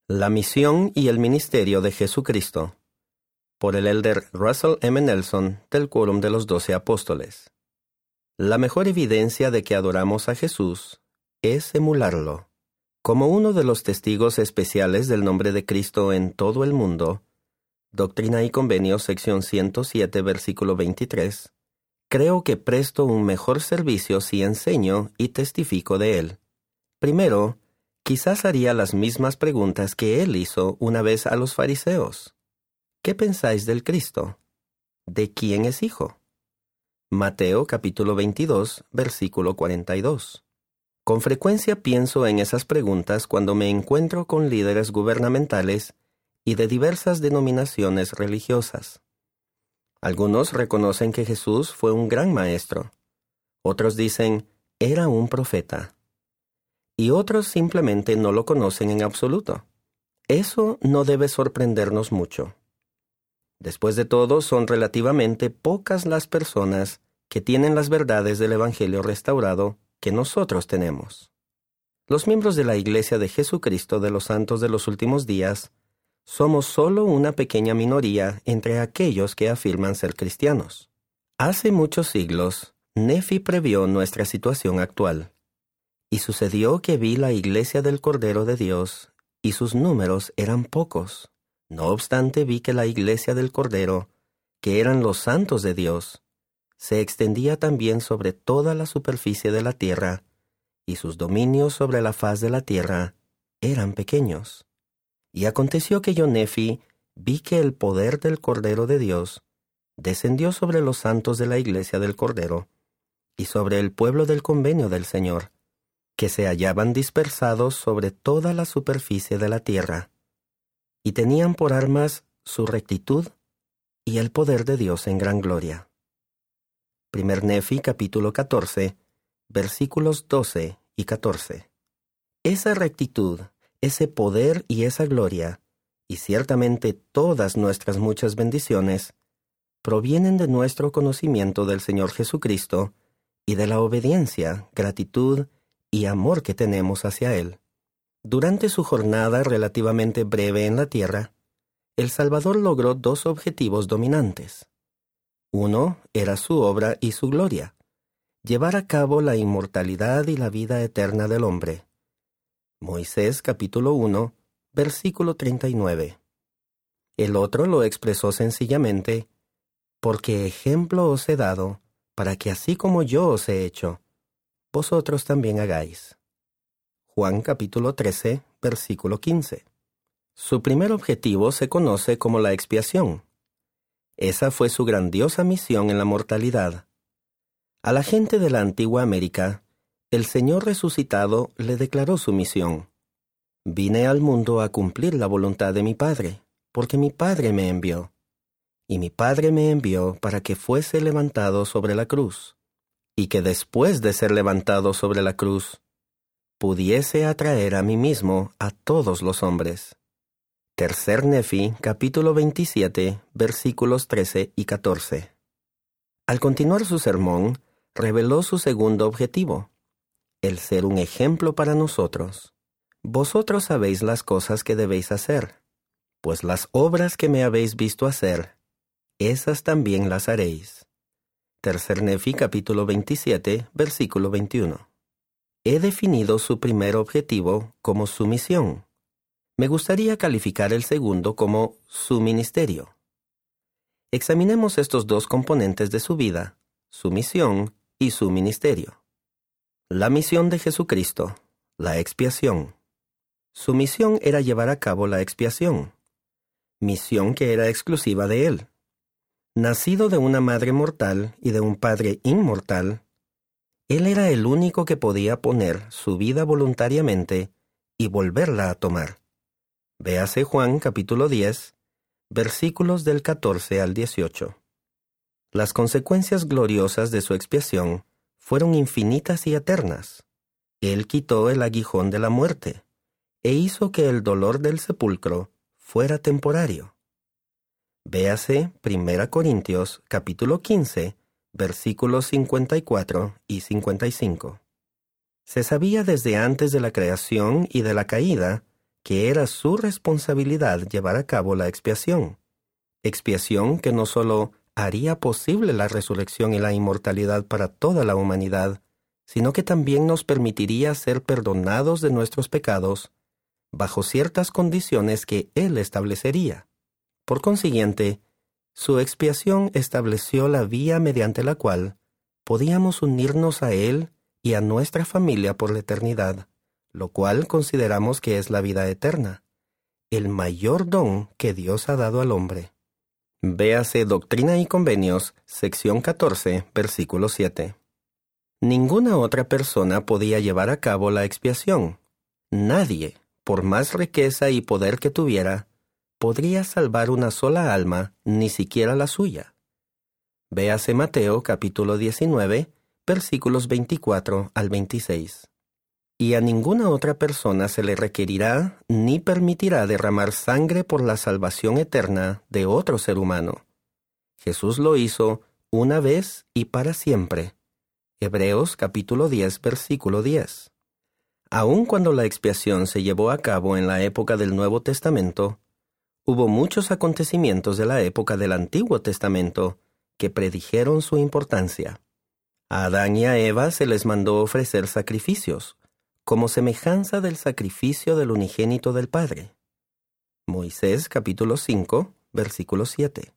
La misión y el ministerio de Jesucristo, por el elder Russell M. Nelson del Quórum de los 12 Apóstoles. La mejor evidencia de que adoramos a Jesús es emularlo. Como uno de los testigos especiales del nombre de Cristo en todo el mundo, Doctrina y Convenios, sección 107, versículo 23, creo que presto un mejor servicio si enseño y testifico de él. Primero, quizás haría las mismas preguntas que él hizo una vez a los fariseos. ¿Qué pensáis del Cristo? ¿De quién es hijo? Mateo capítulo 22, versículo 42. Con frecuencia pienso en esas preguntas cuando me encuentro con líderes gubernamentales y de diversas denominaciones religiosas. Algunos reconocen que Jesús fue un gran maestro. Otros dicen, era un profeta. Y otros simplemente no lo conocen en absoluto. Eso no debe sorprendernos mucho. Después de todo, son relativamente pocas las personas que tienen las verdades del Evangelio restaurado que nosotros tenemos. Los miembros de la Iglesia de Jesucristo de los Santos de los Últimos Días somos solo una pequeña minoría entre aquellos que afirman ser cristianos. Hace muchos siglos, Nefi previó nuestra situación actual. Y sucedió que vi la iglesia del Cordero de Dios, y sus números eran pocos. No obstante, vi que la iglesia del Cordero, que eran los santos de Dios, se extendía también sobre toda la superficie de la tierra, y sus dominios sobre la faz de la tierra eran pequeños. Y aconteció que yo, Nefi, vi que el poder del Cordero de Dios descendió sobre los santos de la iglesia del Cordero, y sobre el pueblo del convenio del Señor, que se hallaban dispersados sobre toda la superficie de la tierra, y tenían por armas su rectitud y el poder de Dios en gran gloria. Primer Nefi, capítulo 14, versículos 12 y 14. Esa rectitud, ese poder y esa gloria, y ciertamente todas nuestras muchas bendiciones, provienen de nuestro conocimiento del Señor Jesucristo y de la obediencia, gratitud y amor que tenemos hacia Él. Durante su jornada relativamente breve en la tierra, el Salvador logró dos objetivos dominantes. Uno era su obra y su gloria, llevar a cabo la inmortalidad y la vida eterna del hombre. Moisés capítulo 1, versículo 39. El otro lo expresó sencillamente, porque ejemplo os he dado, para que así como yo os he hecho, vosotros también hagáis. Juan capítulo 13, versículo 15. Su primer objetivo se conoce como la expiación. Esa fue su grandiosa misión en la mortalidad. A la gente de la antigua América, el Señor resucitado le declaró su misión. Vine al mundo a cumplir la voluntad de mi Padre, porque mi Padre me envió. Y mi Padre me envió para que fuese levantado sobre la cruz, y que después de ser levantado sobre la cruz, pudiese atraer a mí mismo a todos los hombres. Tercer Nefi, capítulo 27, versículos 13 y 14. Al continuar su sermón, reveló su segundo objetivo, el ser un ejemplo para nosotros. Vosotros sabéis las cosas que debéis hacer, pues las obras que me habéis visto hacer, esas también las haréis. Tercer Nefi, capítulo 27, versículo 21. He definido su primer objetivo como su misión. Me gustaría calificar el segundo como su ministerio. Examinemos estos dos componentes de su vida, su misión y su ministerio. La misión de Jesucristo, la expiación. Su misión era llevar a cabo la expiación, misión que era exclusiva de él. Nacido de una madre mortal y de un padre inmortal, él era el único que podía poner su vida voluntariamente y volverla a tomar. Véase Juan capítulo 10, versículos del 14 al 18. Las consecuencias gloriosas de su expiación fueron infinitas y eternas. Él quitó el aguijón de la muerte e hizo que el dolor del sepulcro fuera temporario. Véase 1 Corintios capítulo 15, versículos 54 y 55. Se sabía desde antes de la creación y de la caída que era su responsabilidad llevar a cabo la expiación que no solo haría posible la resurrección y la inmortalidad para toda la humanidad, sino que también nos permitiría ser perdonados de nuestros pecados bajo ciertas condiciones que Él establecería. Por consiguiente, su expiación estableció la vía mediante la cual podíamos unirnos a Él y a nuestra familia por la eternidad, lo cual consideramos que es la vida eterna, el mayor don que Dios ha dado al hombre. Véase Doctrina y Convenios, sección 14, versículo 7. Ninguna otra persona podía llevar a cabo la expiación. Nadie, por más riqueza y poder que tuviera, podría salvar una sola alma, ni siquiera la suya. Véase Mateo capítulo 19, versículos 24 al 26. Y a ninguna otra persona se le requerirá ni permitirá derramar sangre por la salvación eterna de otro ser humano. Jesús lo hizo una vez y para siempre. Hebreos capítulo 10, versículo 10. Aun cuando la expiación se llevó a cabo en la época del Nuevo Testamento, hubo muchos acontecimientos de la época del Antiguo Testamento que predijeron su importancia. A Adán y a Eva se les mandó ofrecer sacrificios, como semejanza del sacrificio del unigénito del Padre. Moisés capítulo 5, versículo 7.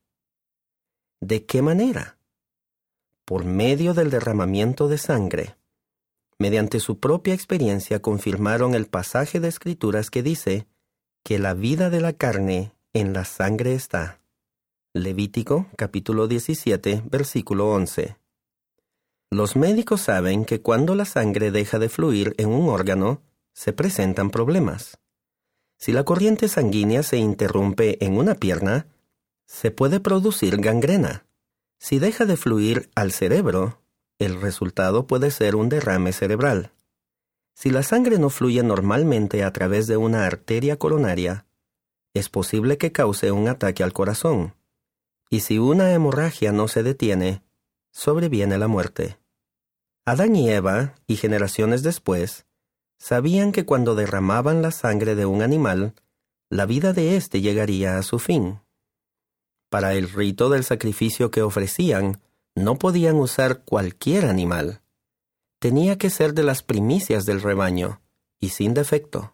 ¿De qué manera? Por medio del derramamiento de sangre. Mediante su propia experiencia confirmaron el pasaje de Escrituras que dice que la vida de la carne en la sangre está. Levítico capítulo 17, versículo 11. Los médicos saben que cuando la sangre deja de fluir en un órgano, se presentan problemas. Si la corriente sanguínea se interrumpe en una pierna, se puede producir gangrena. Si deja de fluir al cerebro, el resultado puede ser un derrame cerebral. Si la sangre no fluye normalmente a través de una arteria coronaria, es posible que cause un ataque al corazón. Y si una hemorragia no se detiene, sobreviene la muerte. Adán y Eva, y generaciones después, sabían que cuando derramaban la sangre de un animal, la vida de éste llegaría a su fin. Para el rito del sacrificio que ofrecían, no podían usar cualquier animal. Tenía que ser de las primicias del rebaño, y sin defecto.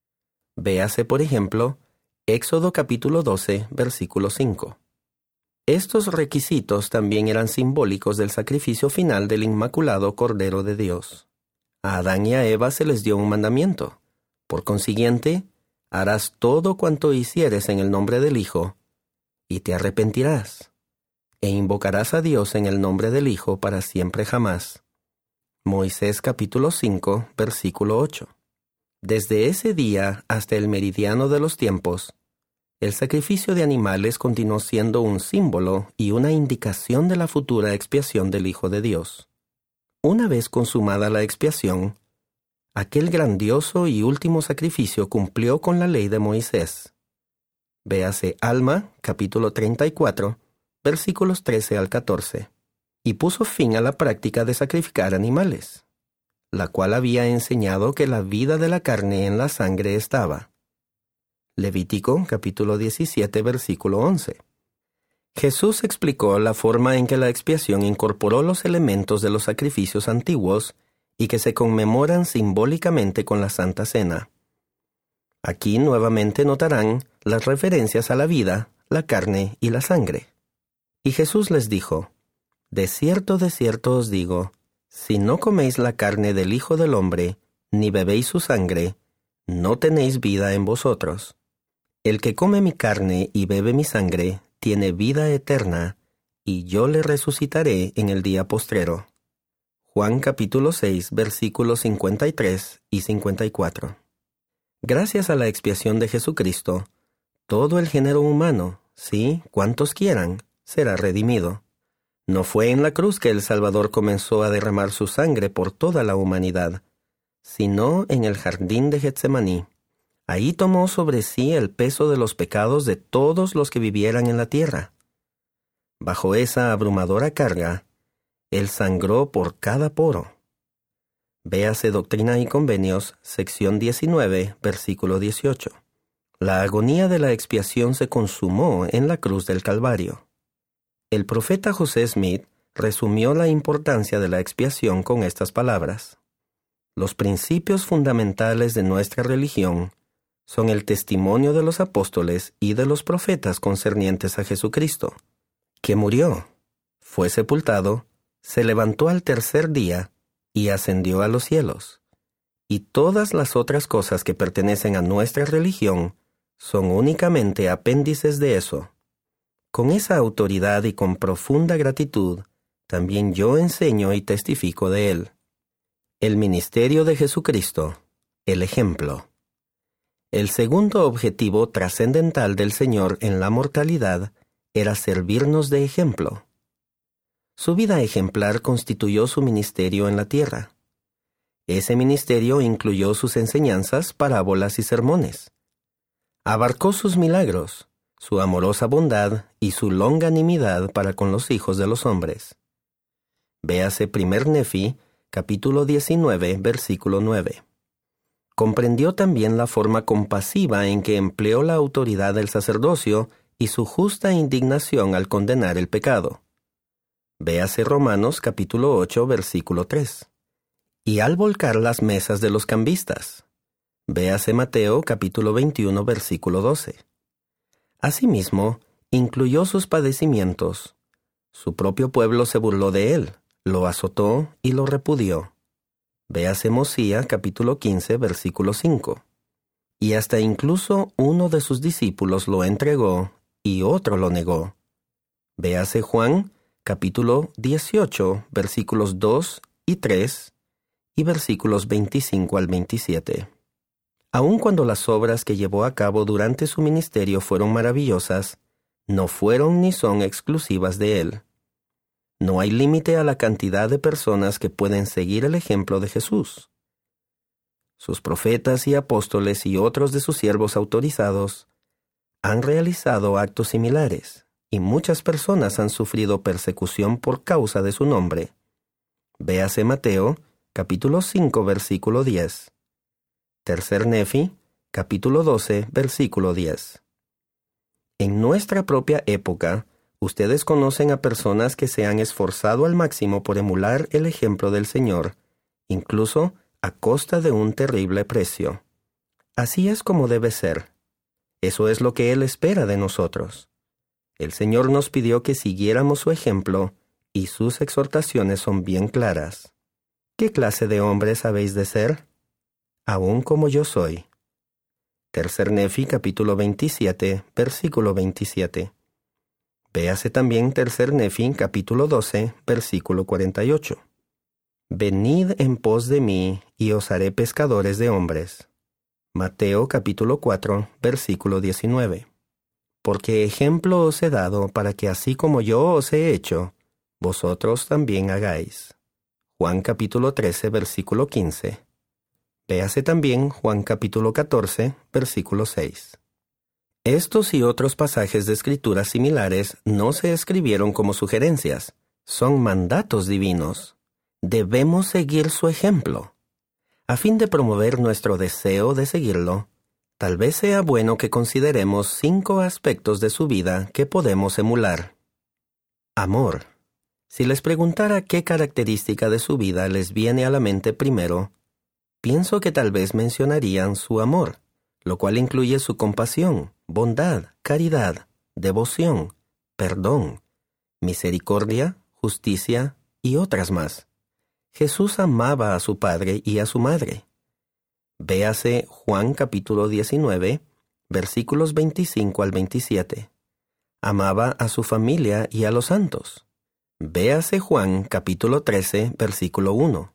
Véase, por ejemplo, Éxodo capítulo 12, versículo 5. Estos requisitos también eran simbólicos del sacrificio final del Inmaculado Cordero de Dios. A Adán y a Eva se les dio un mandamiento. Por consiguiente, harás todo cuanto hicieres en el nombre del Hijo, y te arrepentirás, e invocarás a Dios en el nombre del Hijo para siempre jamás. Moisés capítulo 5, versículo 8. Desde ese día hasta el meridiano de los tiempos, el sacrificio de animales continuó siendo un símbolo y una indicación de la futura expiación del Hijo de Dios. Una vez consumada la expiación, aquel grandioso y último sacrificio cumplió con la ley de Moisés. Véase Alma, capítulo 34, versículos 13 al 14, y puso fin a la práctica de sacrificar animales, la cual había enseñado que la vida de la carne en la sangre estaba. Levítico capítulo 17, versículo 11. Jesús explicó la forma en que la expiación incorporó los elementos de los sacrificios antiguos y que se conmemoran simbólicamente con la Santa Cena. Aquí nuevamente notarán las referencias a la vida, la carne y la sangre. Y Jesús les dijo: de cierto os digo, si no coméis la carne del Hijo del Hombre, ni bebéis su sangre, no tenéis vida en vosotros. El que come mi carne y bebe mi sangre, tiene vida eterna, y yo le resucitaré en el día postrero. Juan capítulo 6, versículos 53 y 54. Gracias a la expiación de Jesucristo, todo el género humano, sí, cuantos quieran, será redimido. No fue en la cruz que el Salvador comenzó a derramar su sangre por toda la humanidad, sino en el jardín de Getsemaní. Ahí tomó sobre sí el peso de los pecados de todos los que vivieran en la tierra. Bajo esa abrumadora carga, Él sangró por cada poro. Véase Doctrina y Convenios, sección 19, versículo 18. La agonía de la expiación se consumó en la cruz del Calvario. El profeta José Smith resumió la importancia de la expiación con estas palabras: los principios fundamentales de nuestra religión son el testimonio de los apóstoles y de los profetas concernientes a Jesucristo, que murió, fue sepultado, se levantó al tercer día y ascendió a los cielos. Y todas las otras cosas que pertenecen a nuestra religión son únicamente apéndices de eso. Con esa autoridad y con profunda gratitud, también yo enseño y testifico de él. El ministerio de Jesucristo, el ejemplo. El segundo objetivo trascendental del Señor en la mortalidad era servirnos de ejemplo. Su vida ejemplar constituyó su ministerio en la tierra. Ese ministerio incluyó sus enseñanzas, parábolas y sermones. Abarcó sus milagros, su amorosa bondad y su longanimidad para con los hijos de los hombres. Véase 1 Nefi, capítulo 19, versículo 9. Comprendió también la forma compasiva en que empleó la autoridad del sacerdocio y su justa indignación al condenar el pecado. Véase Romanos capítulo 8, versículo 3. Y al volcar las mesas de los cambistas. Véase Mateo capítulo 21, versículo 12. Asimismo, incluyó sus padecimientos. Su propio pueblo se burló de él, lo azotó y lo repudió. Véase Mosía capítulo 15, versículo 5. Y hasta incluso uno de sus discípulos lo entregó y otro lo negó. Véase Juan capítulo 18, versículos 2 y 3 y versículos 25 al 27. Aun cuando las obras que llevó a cabo durante su ministerio fueron maravillosas, no fueron ni son exclusivas de él. No hay límite a la cantidad de personas que pueden seguir el ejemplo de Jesús. Sus profetas y apóstoles y otros de sus siervos autorizados han realizado actos similares, y muchas personas han sufrido persecución por causa de su nombre. Véase Mateo, capítulo 5, versículo 10. Tercer Nefi, capítulo 12, versículo 10. En nuestra propia época, ustedes conocen a personas que se han esforzado al máximo por emular el ejemplo del Señor, incluso a costa de un terrible precio. Así es como debe ser. Eso es lo que Él espera de nosotros. El Señor nos pidió que siguiéramos su ejemplo, y sus exhortaciones son bien claras. ¿Qué clase de hombres habéis de ser? Aún como yo soy. Tercer Nefi, capítulo 27, versículo 27. Véase también Tercer Nefi, capítulo 12, versículo 48. Venid en pos de mí, y os haré pescadores de hombres. Mateo, capítulo 4, versículo 19. Porque ejemplo os he dado para que así como yo os he hecho, vosotros también hagáis. Juan, capítulo 13, versículo 15. Véase también Juan capítulo 14, versículo 6. Estos y otros pasajes de escrituras similares no se escribieron como sugerencias, son mandatos divinos. Debemos seguir su ejemplo. A fin de promover nuestro deseo de seguirlo, tal vez sea bueno que consideremos 5 aspectos de su vida que podemos emular. Amor. Si les preguntara qué característica de su vida les viene a la mente primero, pienso que tal vez mencionarían su amor, lo cual incluye su compasión, bondad, caridad, devoción, perdón, misericordia, justicia y otras más. Jesús amaba a su padre y a su madre. Véase Juan capítulo 19, versículos 25 al 27. Amaba a su familia y a los santos. Véase Juan capítulo 13, versículo 1.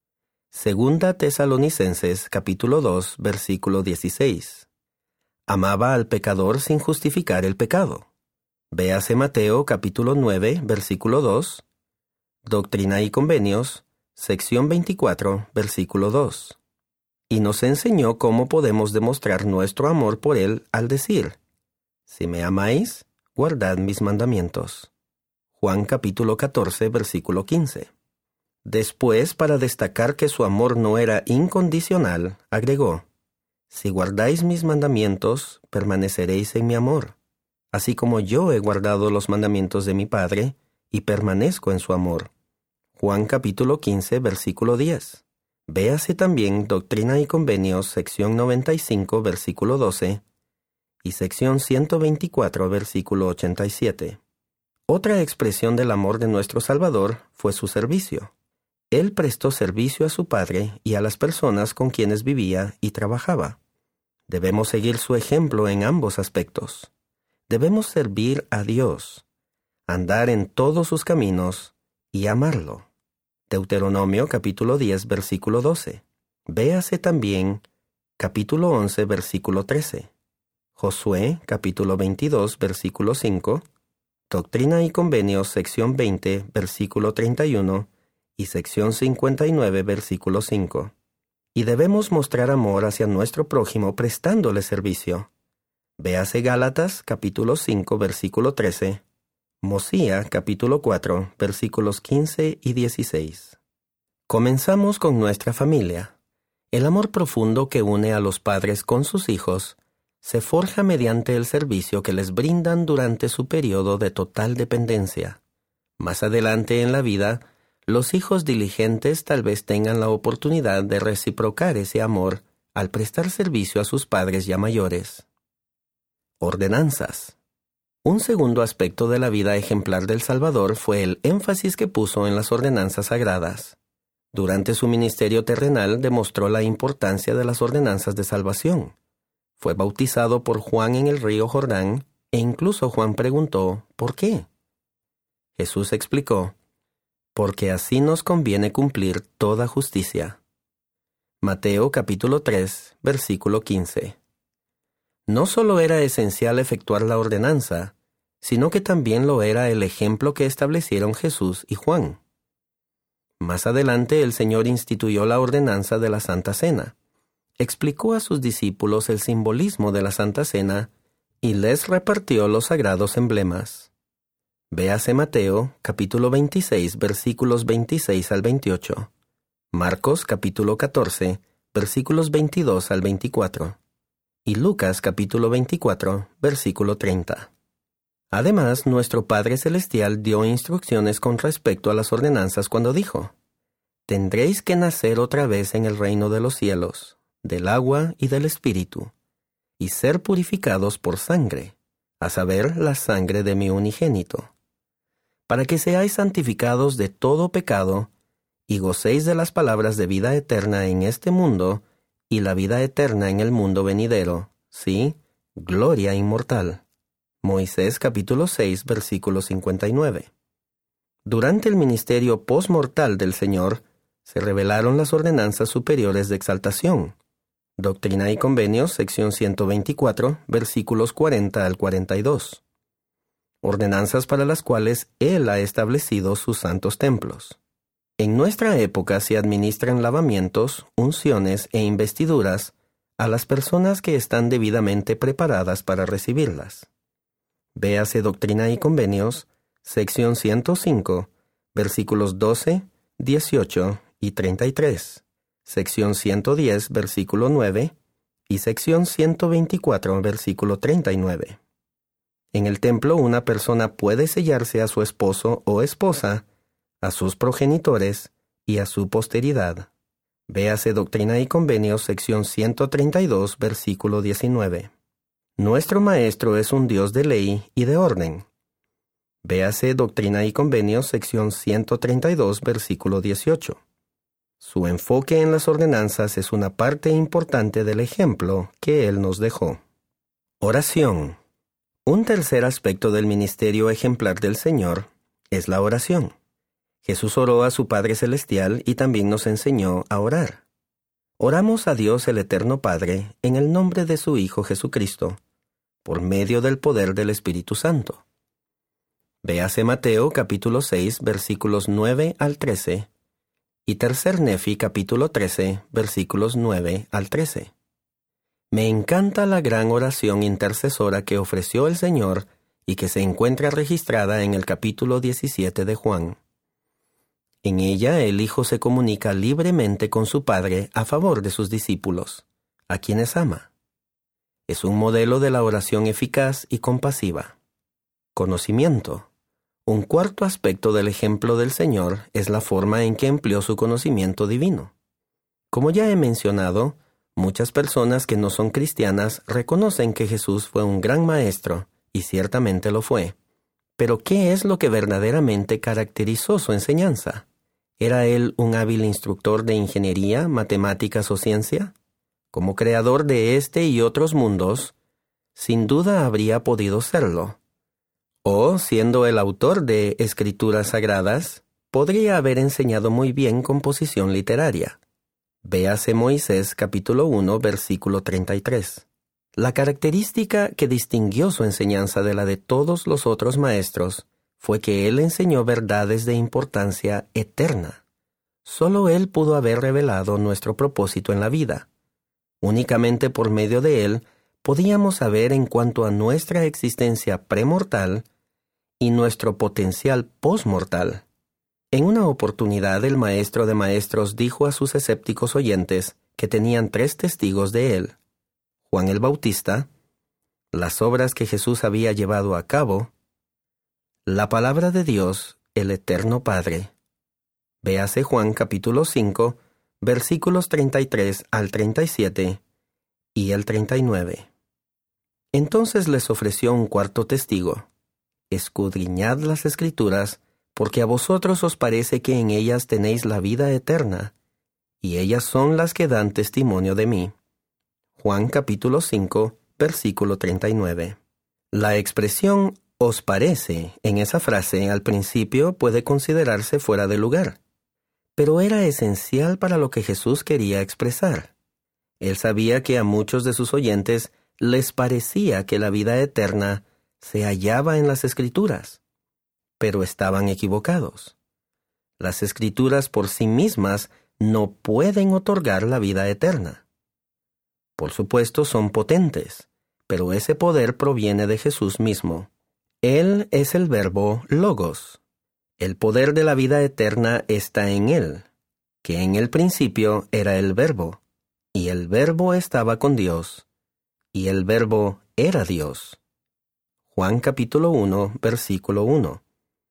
Segunda Tesalonicenses, capítulo 2, versículo 16. Amaba al pecador sin justificar el pecado. Véase Mateo, capítulo 9, versículo 2. Doctrina y Convenios, sección 24, versículo 2. Y nos enseñó cómo podemos demostrar nuestro amor por Él al decir: si me amáis, guardad mis mandamientos. Juan, capítulo 14, versículo 15. Después, para destacar que su amor no era incondicional, agregó: Si guardáis mis mandamientos, permaneceréis en mi amor, así como yo he guardado los mandamientos de mi Padre y permanezco en su amor. Juan capítulo 15, versículo 10. Véase también Doctrina y Convenios, sección 95, versículo 12, y sección 124, versículo 87. Otra expresión del amor de nuestro Salvador fue su servicio. Él prestó servicio a su Padre y a las personas con quienes vivía y trabajaba. Debemos seguir su ejemplo en ambos aspectos. Debemos servir a Dios, andar en todos sus caminos y amarlo. Deuteronomio capítulo 10, versículo 12. Véase también capítulo 11, versículo 13. Josué capítulo 22, versículo 5. Doctrina y Convenios, sección 20, versículo 31 y sección 59, versículo 5. Y debemos mostrar amor hacia nuestro prójimo prestándole servicio. Véase Gálatas capítulo 5, versículo 13. Mosía capítulo 4, versículos 15 y 16. Comenzamos con nuestra familia. El amor profundo que une a los padres con sus hijos se forja mediante el servicio que les brindan durante su periodo de total dependencia. Más adelante en la vida, los hijos diligentes tal vez tengan la oportunidad de reciprocar ese amor al prestar servicio a sus padres ya mayores. Ordenanzas. Un segundo aspecto de la vida ejemplar del Salvador fue el énfasis que puso en las ordenanzas sagradas. Durante su ministerio terrenal demostró la importancia de las ordenanzas de salvación. Fue bautizado por Juan en el río Jordán, e incluso Juan preguntó, ¿por qué? Jesús explicó, porque así nos conviene cumplir toda justicia. Mateo capítulo 3, versículo 15. No solo era esencial efectuar la ordenanza, sino que también lo era el ejemplo que establecieron Jesús y Juan. Más adelante el Señor instituyó la ordenanza de la Santa Cena. Explicó a sus discípulos el simbolismo de la Santa Cena y les repartió los sagrados emblemas. Véase Mateo, capítulo 26, versículos 26 al 28. Marcos, capítulo 14, versículos 22 al 24. Y Lucas, capítulo 24, versículo 30. Además, nuestro Padre Celestial dio instrucciones con respecto a las ordenanzas cuando dijo, «Tendréis que nacer otra vez en el reino de los cielos, del agua y del Espíritu, y ser purificados por sangre, a saber, la sangre de mi unigénito, para que seáis santificados de todo pecado, y gocéis de las palabras de vida eterna en este mundo, y la vida eterna en el mundo venidero, sí, gloria inmortal». Moisés capítulo 6, versículo 59. Durante el ministerio postmortal del Señor, se revelaron las ordenanzas superiores de exaltación. Doctrina y Convenios, sección 124, versículos 40 al 42. Ordenanzas para las cuales Él ha establecido sus santos templos. En nuestra época se administran lavamientos, unciones e investiduras a las personas que están debidamente preparadas para recibirlas. Véase Doctrina y Convenios, sección 105, versículos 12, 18 y 33, sección 110, versículo 9, y sección 124, versículo 39. En el templo una persona puede sellarse a su esposo o esposa, a sus progenitores y a su posteridad. Véase Doctrina y Convenios, sección 132, versículo 19. Nuestro Maestro es un Dios de ley y de orden. Véase Doctrina y Convenios, sección 132, versículo 18. Su enfoque en las ordenanzas es una parte importante del ejemplo que Él nos dejó. Oración. Un tercer aspecto del ministerio ejemplar del Señor es la oración. Jesús oró a su Padre Celestial y también nos enseñó a orar. Oramos a Dios el Eterno Padre en el nombre de su Hijo Jesucristo, por medio del poder del Espíritu Santo. Véase Mateo capítulo 6, versículos 9 al 13, y Tercer Nefi capítulo 13, versículos 9 al 13. Me encanta la gran oración intercesora que ofreció el Señor y que se encuentra registrada en el capítulo 17 de Juan. En ella el Hijo se comunica libremente con su Padre a favor de sus discípulos, a quienes ama. Es un modelo de la oración eficaz y compasiva. Conocimiento. Un cuarto aspecto del ejemplo del Señor es la forma en que empleó su conocimiento divino. Como ya he mencionado, muchas personas que no son cristianas reconocen que Jesús fue un gran maestro, y ciertamente lo fue. Pero ¿qué es lo que verdaderamente caracterizó su enseñanza? ¿Era él un hábil instructor de ingeniería, matemáticas o ciencia? Como creador de este y otros mundos, sin duda habría podido serlo. O, siendo el autor de escrituras sagradas, podría haber enseñado muy bien composición literaria. Véase Moisés capítulo 1, versículo 33. La característica que distinguió su enseñanza de la de todos los otros maestros fue que él enseñó verdades de importancia eterna. Solo él pudo haber revelado nuestro propósito en la vida. Únicamente por medio de él podíamos saber en cuanto a nuestra existencia premortal y nuestro potencial posmortal. En una oportunidad, el maestro de maestros dijo a sus escépticos oyentes que tenían 3 testigos de él: Juan el Bautista, las obras que Jesús había llevado a cabo, la palabra de Dios, el Eterno Padre. Véase Juan capítulo 5, versículos 33 al 37 y el 39. Entonces les ofreció un cuarto testigo: escudriñad las Escrituras, porque a vosotros os parece que en ellas tenéis la vida eterna, y ellas son las que dan testimonio de mí. Juan capítulo 5, versículo 39. La expresión «os parece» en esa frase al principio puede considerarse fuera de lugar, pero era esencial para lo que Jesús quería expresar. Él sabía que a muchos de sus oyentes les parecía que la vida eterna se hallaba en las Escrituras, pero estaban equivocados. Las Escrituras por sí mismas no pueden otorgar la vida eterna. Por supuesto, son potentes, pero ese poder proviene de Jesús mismo. Él es el verbo logos. El poder de la vida eterna está en él, que en el principio era el verbo, y el verbo estaba con Dios, y el verbo era Dios. Juan capítulo 1, versículo 1.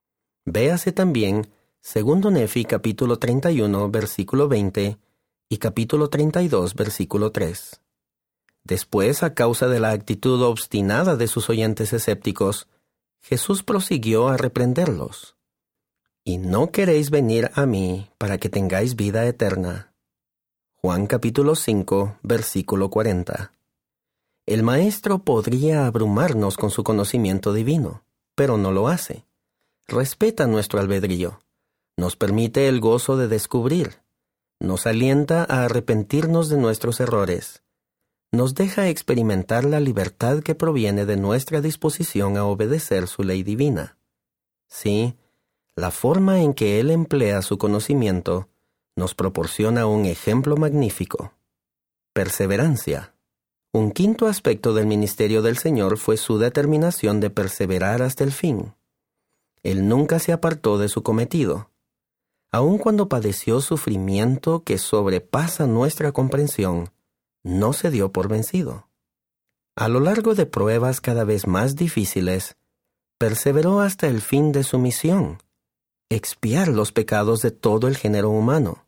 Véase también 2 Nefi capítulo 31, versículo 20 y capítulo 32, versículo 3. Después, a causa de la actitud obstinada de sus oyentes escépticos, Jesús prosiguió a reprenderlos. «Y no queréis venir a mí para que tengáis vida eterna». Juan capítulo 5, versículo 40. El Maestro podría abrumarnos con su conocimiento divino, pero no lo hace. Respeta nuestro albedrío, nos permite el gozo de descubrir, nos alienta a arrepentirnos de nuestros errores, nos deja experimentar la libertad que proviene de nuestra disposición a obedecer su ley divina. Sí, la forma en que Él emplea su conocimiento nos proporciona un ejemplo magnífico. Perseverancia. Un quinto aspecto del ministerio del Señor fue su determinación de perseverar hasta el fin. Él nunca se apartó de su cometido. Aun cuando padeció sufrimiento que sobrepasa nuestra comprensión, no se dio por vencido. A lo largo de pruebas cada vez más difíciles, perseveró hasta el fin de su misión: expiar los pecados de todo el género humano.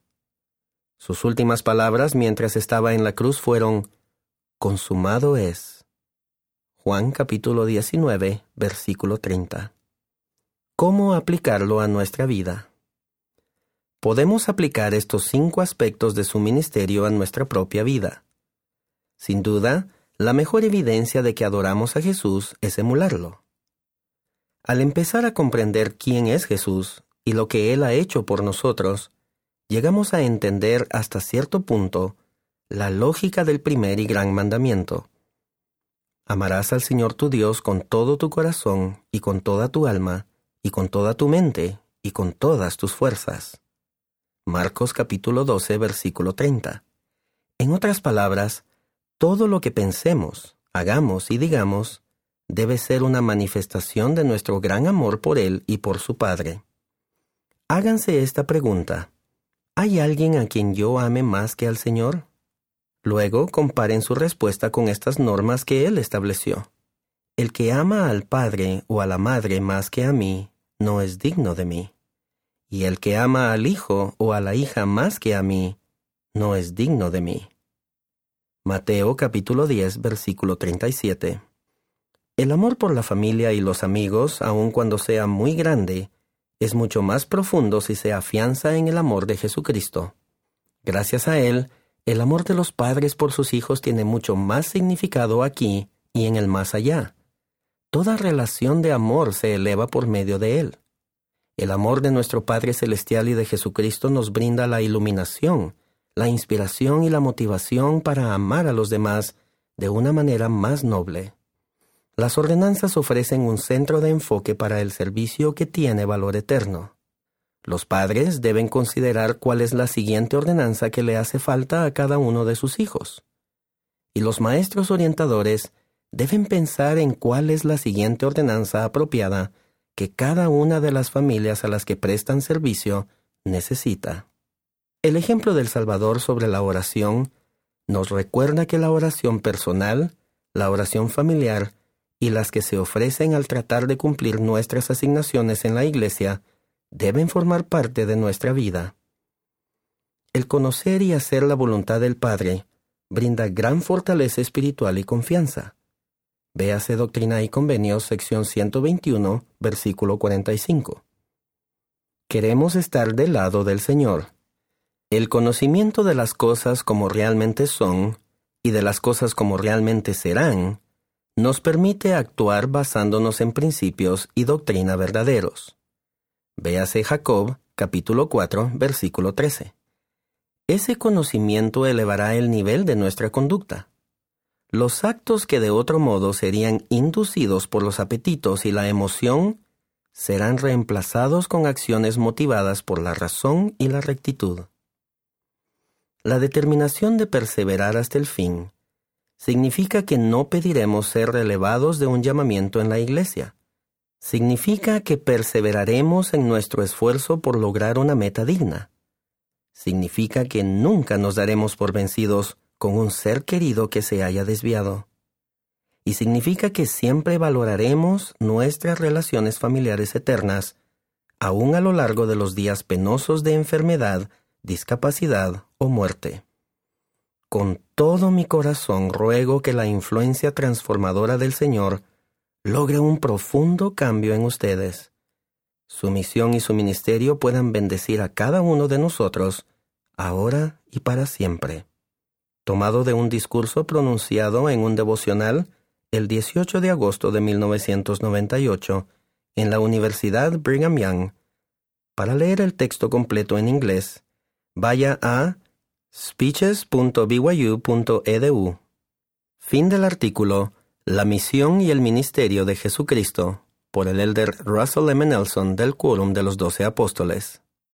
Sus últimas palabras mientras estaba en la cruz fueron: «Consumado es». Juan capítulo 19, versículo 30. ¿Cómo aplicarlo a nuestra vida? Podemos aplicar estos 5 aspectos de su ministerio a nuestra propia vida. Sin duda, la mejor evidencia de que adoramos a Jesús es emularlo. Al empezar a comprender quién es Jesús y lo que Él ha hecho por nosotros, llegamos a entender hasta cierto punto la lógica del primer y gran mandamiento. Amarás al Señor tu Dios con todo tu corazón y con toda tu alma y con toda tu mente y con todas tus fuerzas. Marcos capítulo 12, versículo 30. En otras palabras, todo lo que pensemos, hagamos y digamos debe ser una manifestación de nuestro gran amor por Él y por su Padre. Háganse esta pregunta: ¿hay alguien a quien yo ame más que al Señor? Luego comparen su respuesta con estas normas que Él estableció. El que ama al padre o a la madre más que a mí, no es digno de mí. Y el que ama al hijo o a la hija más que a mí, no es digno de mí. Mateo capítulo 10, versículo 37. El amor por la familia y los amigos, aun cuando sea muy grande, es mucho más profundo si se afianza en el amor de Jesucristo. Gracias a Él, el amor de los padres por sus hijos tiene mucho más significado aquí y en el más allá. Toda relación de amor se eleva por medio de Él. El amor de nuestro Padre Celestial y de Jesucristo nos brinda la iluminación, la inspiración y la motivación para amar a los demás de una manera más noble. Las ordenanzas ofrecen un centro de enfoque para el servicio que tiene valor eterno. Los padres deben considerar cuál es la siguiente ordenanza que le hace falta a cada uno de sus hijos. Y los maestros orientadores deben pensar en cuál es la siguiente ordenanza apropiada que cada una de las familias a las que prestan servicio necesita. El ejemplo del Salvador sobre la oración nos recuerda que la oración personal, la oración familiar y las que se ofrecen al tratar de cumplir nuestras asignaciones en la iglesia deben formar parte de nuestra vida. El conocer y hacer la voluntad del Padre brinda gran fortaleza espiritual y confianza. Véase Doctrina y Convenios, sección 121, versículo 45. Queremos estar del lado del Señor. El conocimiento de las cosas como realmente son y de las cosas como realmente serán nos permite actuar basándonos en principios y doctrina verdaderos. Véase Jacob, capítulo 4, versículo 13. Ese conocimiento elevará el nivel de nuestra conducta. Los actos que de otro modo serían inducidos por los apetitos y la emoción serán reemplazados con acciones motivadas por la razón y la rectitud. La determinación de perseverar hasta el fin significa que no pediremos ser relevados de un llamamiento en la iglesia. Significa que perseveraremos en nuestro esfuerzo por lograr una meta digna. Significa que nunca nos daremos por vencidos con un ser querido que se haya desviado. Y significa que siempre valoraremos nuestras relaciones familiares eternas, aún a lo largo de los días penosos de enfermedad, discapacidad o muerte. Con todo mi corazón ruego que la influencia transformadora del Señor logre un profundo cambio en ustedes. Su misión y su ministerio puedan bendecir a cada uno de nosotros, ahora y para siempre. Tomado de un discurso pronunciado en un devocional el 18 de agosto de 1998 en la Universidad Brigham Young. Para leer el texto completo en inglés, vaya a speeches.byu.edu. Fin del artículo La misión y el ministerio de Jesucristo, por el elder Russell M. Nelson del Quórum de los 12 Apóstoles.